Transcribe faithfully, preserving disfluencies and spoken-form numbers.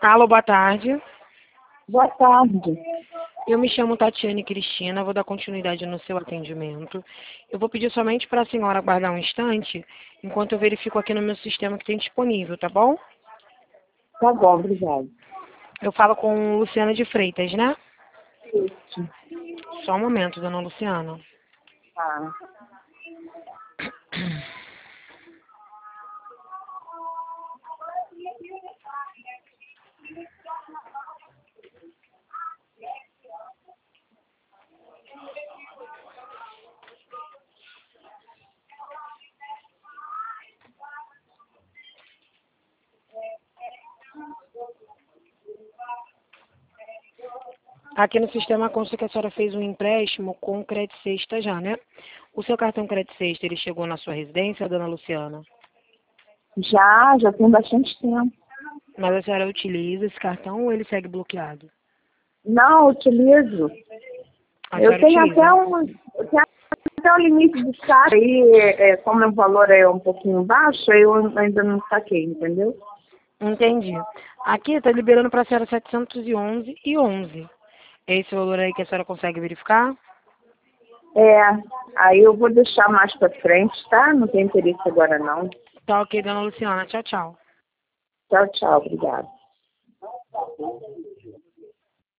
Alô, boa tarde. Boa tarde. Eu me chamo Tatiane Cristina, vou dar continuidade no seu atendimento. Eu vou pedir somente para a senhora aguardar um instante, enquanto eu verifico aqui no meu sistema que tem disponível, tá bom? Tá bom, obrigada. Eu falo com Luciana de Freitas, né? Isso. Só um momento, dona Luciana. Tá. Aqui no sistema consta que a senhora fez um empréstimo com crédito sexta já, né? O seu cartão crédito sexta, ele chegou na sua residência, dona Luciana? Já, já tem bastante tempo. Mas a senhora utiliza esse cartão ou ele segue bloqueado? Não, utilizo. A Eu senhora tenho utiliza? até um, eu tenho até o limite de saque. Aí, é, como o valor é um pouquinho baixo, aí eu ainda não saquei, entendeu? Entendi. Aqui está liberando para a senhora setecentos e onze e onze. É esse valor aí que a senhora consegue verificar? É, aí eu vou deixar mais pra frente, tá? Não tem interesse agora não. Tá ok, dona Luciana. Tchau, tchau. Tchau, tchau, obrigada.